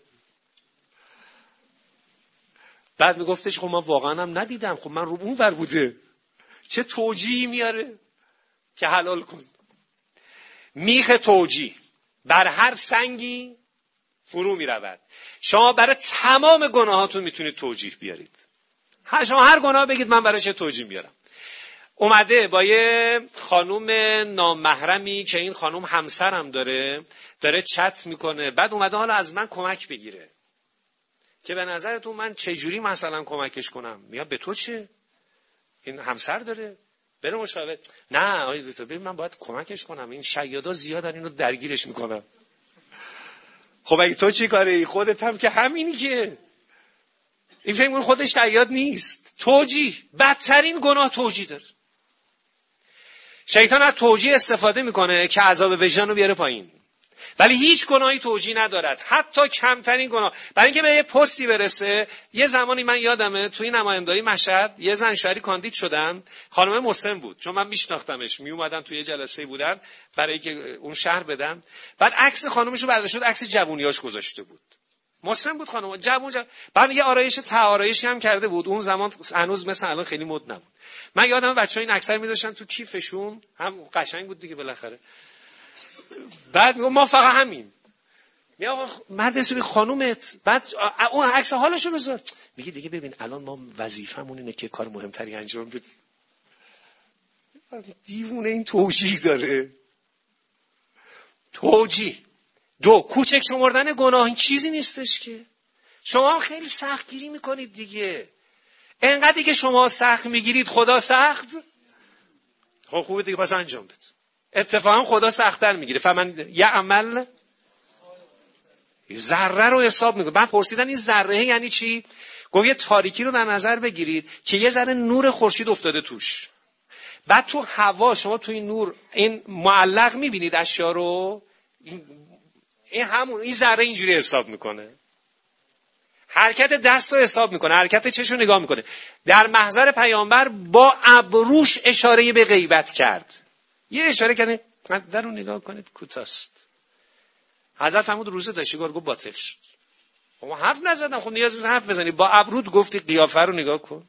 بعد میگفتش خب من واقعا هم ندیدم، خب من رو اونور بوده. چه توجیهی میاره که حلال کن. میخ توجیه بر هر سنگی فرو میرود. شما برای تمام گناهاتون میتونید توجیه بیارید. شما هر گناه بگید من براش توجیه میارم. اومده با یه خانوم نامحرمی که این خانوم همسرم داره داره چت میکنه، بعد اومده حالا از من کمک بگیره که به نظرتون من چجوری مثلا کمکش کنم؟ میگم به تو چه؟ این همسر داره، بره مشاور. نه آقای دکتر ببین من باید کمکش کنم، این شیادا زیادن اینو درگیرش میکنم. خب اگه تو چی کاری؟ خودت هم که همینی که این فکر خودش شیاد نیست. توجیه، بدترین گناه توجیه داره. شیطان از توجیه استفاده میکنه که عذاب وجدان رو بیاره پایین، ولی هیچ گناهی توجیه ندارد، حتی کمترین گناه. برای اینکه به یه پستی برسه، یه زمانی من یادمه توی نمایندگی مشهد یه زن شهری کاندید شدم، خانم مسلم بود چون من میشناختمش، می اومدم توی جلسه بودن برای اینکه اون شهر بدم، بعد عکس خانمش رو برداشت، عکس جوونیاش گذاشته بود، مسلم بود خانم، جوون جوون. بعد یه آرایش تعارایشی هم کرده بود، اون زمان هنوز مثل الان خیلی مد نبود. من یادم بچه‌ها این عکس‌ها می‌ذاشتن تو کیفشون، هم قشنگ بود دیگه بالاخره. بعد میگم ما فقط همین. میگم مرد سوری خانومت، بعد اون عکس حالشو بذار، میگه دیگه ببین الان ما وظیفمون اینه که کار مهمتری انجام بدیم. دیوونه این توجیه داره. توجیه. دو، کوچک شمردن گناه این چیزی نیستش که. شما هم خیلی سخت گیری میکنید دیگه. انقدری که شما سخت میگیرید خدا سخت. خب خوبه دیگه پس انجام بده. اتفاقا خدا سخت‌تر میگیره. فمن یه عمل ذره رو حساب میکنه. بعد پرسیدن این ذره یعنی چی؟ گفت یه تاریکی رو در نظر بگیرید که یه ذره نور خورشید افتاده توش. بعد تو هوا شما تو این نور این معلق میبینید اشیا رو، این همون این ذره اینجوری حساب میکنه. حرکت دست رو حساب میکنه، حرکت چشم رو نگاه میکنه. در محضر پیامبر با ابروش اشاره به غیبت کرد. یه اشاره کنه در رو نگاه کنید کوتاست. حضرت فرمود روزه داشتی گفت باطل شد. خب حرف نزدم، خب نیاز نیست حرف بزنی، با ابرود گفتی قیافه رو نگاه کن.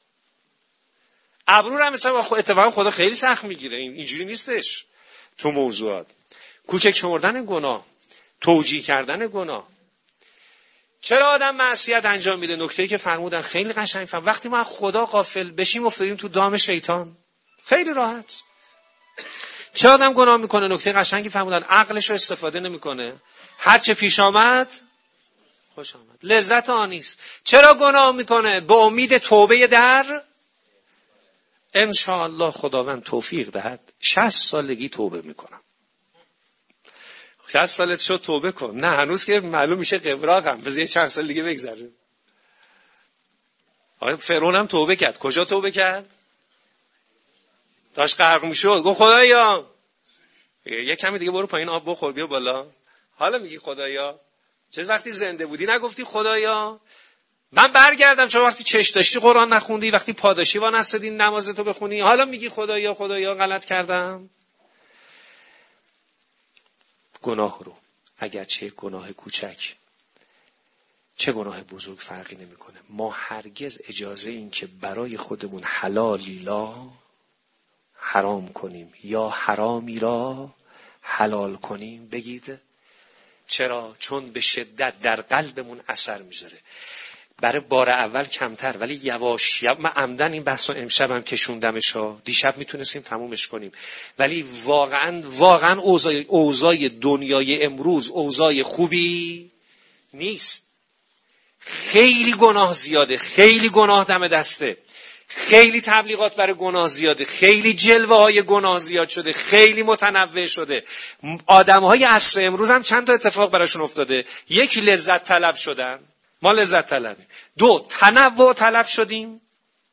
ابرو رو هم مثلا اتفاقا خدا خیلی سخت میگیره، اینجوری نیستش تو موضوعات. کوچک شمردن گناه، توجیه کردن گناه. چرا آدم معصیت انجام میده؟ نکته‌ای که فرمودن خیلی قشنگ فهم. وقتی ما از خدا غافل بشیم افتادیم تو دام شیطان. خیلی راحت. چرا آدم گناه میکنه؟ نکته قشنگی فرمودن عقلش رو استفاده نمیکنه. هر چه پیش آمد خوش آمد، لذت آن نیست. چرا گناه میکنه؟ به امید توبه در ان شاء الله خداوند توفیق دهد شصت سالگی توبه میکنم. شصت سالت شد توبه کن. نه هنوز که معلوم میشه قبراقم، بذار چند سال دیگه بگذره. آقا فرعون هم توبه کرد. کجا توبه کرد؟ داشت غرق میشد، گفت خدایا یه کمی دیگه برو پایین آب بخور بیا بالا. حالا میگی خدایا؟ چه وقتی زنده بودی نگفتی خدایا؟ من برگردم چون وقتی چش داشتی قرآن نخوندی، وقتی پاداشی وا نستادی نمازتو بخونی، حالا میگی خدایا خدایا غلط کردم. گناه رو اگر چه گناه کوچک چه گناه بزرگ فرقی نمیکنه، ما هرگز اجازه این که برای خودمون حلالی لا حرام کنیم یا حرامی را حلال کنیم. بگید چرا؟ چون به شدت در قلبمون اثر میذاره. برای بار اول کمتر ولی یواش یواش. من عمدن این بحثو امشبم کشوندمش ها، دیشب میتونستیم تمومش کنیم، ولی واقعا واقعا اوضاع اوضاع دنیای امروز اوضاع خوبی نیست. خیلی گناه زیاده، خیلی گناه دم دسته، خیلی تبلیغات برای گناه زیاده، خیلی جلوه های گناه زیاد شده، خیلی متنوع شده. آدم های عصر امروز هم چند تا اتفاق براشون افتاده. یک، لذت طلب شدن، ما لذت طلبیم. دو، تنوع طلب شدیم.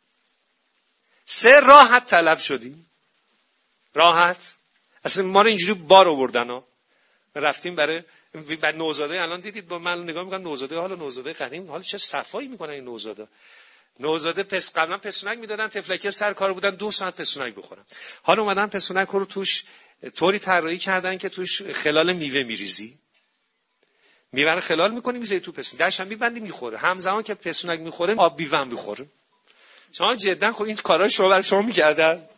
سه، راحت طلب شدیم. راحت اصلا ما رو اینجوری بار آوردن ها. رفتیم برای بعد نوزاده. الان دیدید با من نگاه میکنم نوزاده، حالا نوزاده قدیم حالا چه صفایی میکنن این نوزاده. نوزاده پس قبلا پسونک میدادن، تفلکه سر کار بودن دو ساعت پسونک بخورن. حالا اومدن پسونک رو توش طوری طراحی کردن که توش خلال میوه میریزی، میوه رو خلال میکنی میذاری تو پسونک، درش هم میبندی میخوره، همزمان که پسونک میخوره آب میوه هم میخوره. شما جدا خب این کارا شما برای شما میکردن.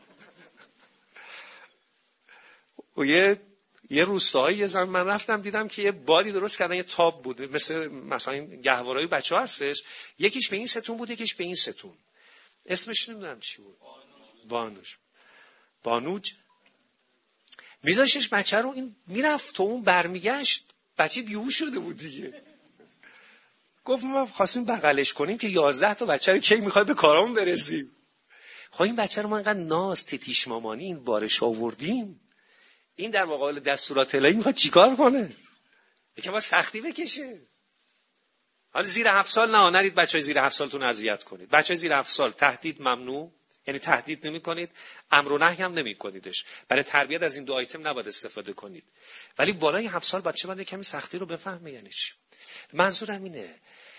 و یه یه روستاهایی یه زمان من رفتم دیدم که یه بادی درست کردن، یه تاب بود مثل مثلا این گهوارای بچه‌ها هستش، یکیش به این ستون بود یکیش به این ستون، اسمش نمیدونم چی بود. بانوش بانوج میذاشتش بچه رو، این میرفت تو اون برمیگشت، بچه بیهوش شده بود دیگه. گفت ما خواستیم بغلش کنیم که یازده تا بچه رو کی میخواد به کارامون برسیم. خب این بچه رو ما اینقدر ناز تتیش مامانی این بارش آوردیم، این در مقابل دستورات الهی میخواد چیکار کنه؟ که ما سختی بکشه. حالا زیر هفت سال نه، نرید بچهای زیر هفت سالتون اذیت کنید. بچهای زیر هفت سال تهدید ممنوع، یعنی تهدید نمی کنید، امر و نهی هم نمی کنیدش. برای تربیت از این دو آیتم نباید استفاده کنید. ولی بالای هفت سال بچه باید کمی سختی رو بفهمه. یعنی چی؟ منظورم اینه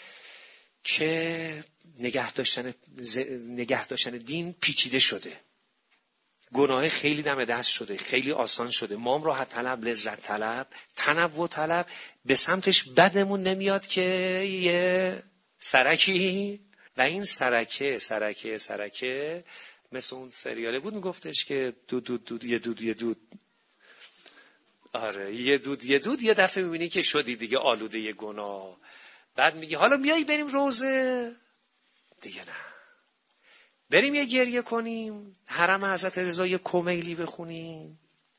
که نگه داشتن ز... نگه داشتن دین پیچیده شده. گناه خیلی دم دست شده، خیلی آسان شده. ما هم راحت طلب، لذت طلب، تنوع طلب، به سمتش بدمون نمیاد که یه سرکی و این سرکه سرکه سرکه مثل اون سریاله بود میگفتش که دود دود دود یه دود یه دود. آره یه دود یه دود، یه دفعه میبینی که شدی دیگه آلوده یه گناه. بعد میگی حالا میایی بریم روزه دیگه، نه بریم یه گریه کنیم، حرم حضرت رضا یه کمیلی بخونیم،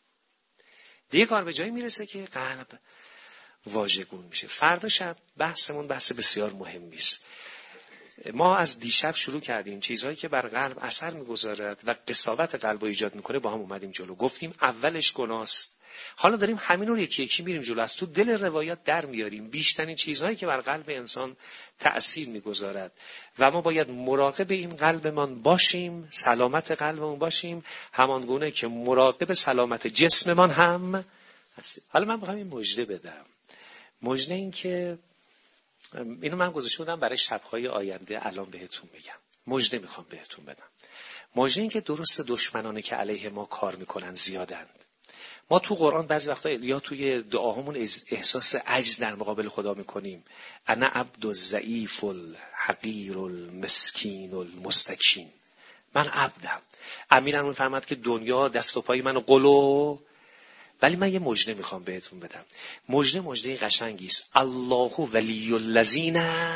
دیگه کار به جایی میرسه که قلب واژگون میشه. فردا شب بحثمون بحث بسیار مهمی است. ما از دیشب شروع کردیم چیزهایی که بر قلب اثر میگذارد و قساوت قلب رو ایجاد میکنه، با هم اومدیم جلو، گفتیم اولش گناست. حالا داریم همین رو یکی یکی میریم جلو، از تو دل روایات در میاریم بیشترین چیزهایی که بر قلب انسان تأثیر میگذارد و ما باید مراقب این قلبمان باشیم، سلامت قلبمون باشیم، همان گونه که مراقب سلامت جسممان هم هستیم. حالا من میخوام این مژده بدم. مژده این که اینو من گذاشته بودم برای شب‌های آینده، الان بهتون میگم. مژده میخوام بهتون بدم. مژده این که درست دشمنانی که علیه ما کار میکنن زیادند. ما تو قرآن بعضی وقتا یا توی دعاهامون احساس عجز در مقابل خدا میکنیم. انا عبد الضعیف الحقیر المسکین المستکین. من عبدم. امیرالمومنین فرمود که دنیا دست و پای منو قلو. ولی من یه مژده میخوام بهتون بدم. مژده مژده قشنگی است. الله ولی الذین،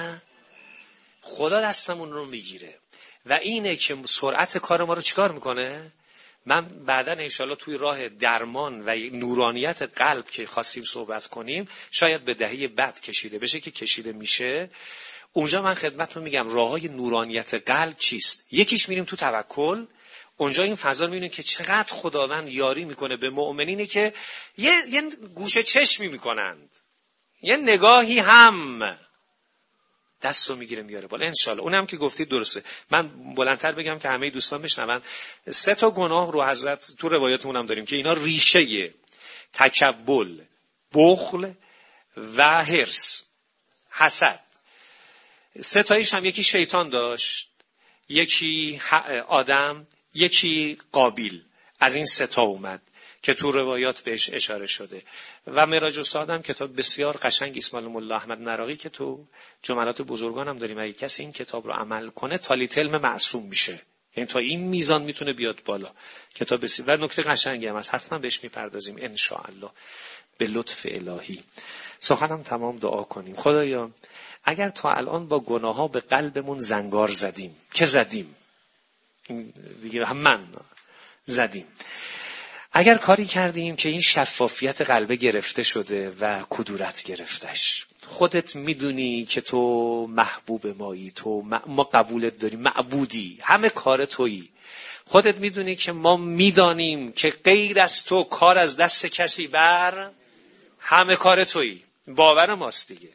خدا دستمون رو میگیره و اینه که سرعت کار ما رو چیکار میکنه؟ من بعداً انشالله توی راه درمان و نورانیت قلب که خواستیم صحبت کنیم، شاید به دهه بعد کشیده بشه که کشیده میشه. اونجا من خدمتتون میگم راههای نورانیت قلب چیست. یکیش میریم تو توکل. اونجا این فضا میبینیم که چقدر خداوند یاری میکنه به مؤمنینه که یه, یه گوشه چشمی میکنند، یه نگاهی هم دستو میگیره میاره بالا. انشالله اونم که گفتید درسته. من بلندتر بگم که همه دوستان بشنون. سه تا گناه رو حضرت تو روایتمون هم داریم که اینا ریشه تکبر، بخل و حرص، حسد. سه تایش هم یکی شیطان داشت، یکی آدم، یکی قابیل. از این سه تا اومد که تو روایات بهش اشاره شده و معراج استاد هم کتاب بسیار قشنگ اسمال مولا احمد نراقی که تو جملات بزرگان هم داریم. اگه کسی این کتاب رو عمل کنه تالیت علم معصوم میشه، یعنی تا این میزان میتونه بیاد بالا. کتاب بسیار و نکته قشنگی هم هست، حتما بهش میپردازیم ان شاء الله به لطف الهی. سخنم تمام، دعا کنیم. خدایا اگر تا الان با گناه ها به قلبمون زنگار زدیم، که زدیم دیگه، هم من زدیم، اگر کاری کردیم که این شفافیت قلبه گرفته شده و کدورت گرفتش، خودت میدونی که تو محبوب مایی، تو ما قبولت داریم، معبودی، همه کار تویی. خودت میدونی که ما میدانیم که غیر از تو کار از دست کسی بر، همه کار تویی، باور ماست دیگه.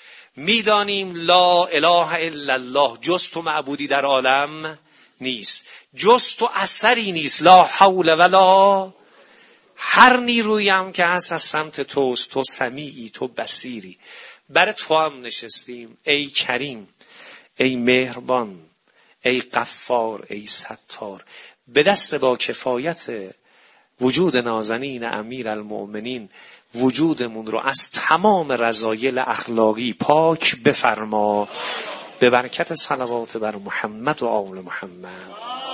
میدانیم لا اله الا الله، جز تو معبودی در عالم نیست، جز تو اثری نیست، لا حول ولا، هر نیرویی هم که هست از سمت توست، تو سمیعی، تو بصیری. برای تو هم نشستیم ای کریم، ای مهربان، ای غفار، ای ستار. به دست با کفایت وجود نازنین امیر المؤمنین وجودمون رو از تمام رذایل اخلاقی پاک بفرما، به برکت صلوات بر محمد و آل محمد.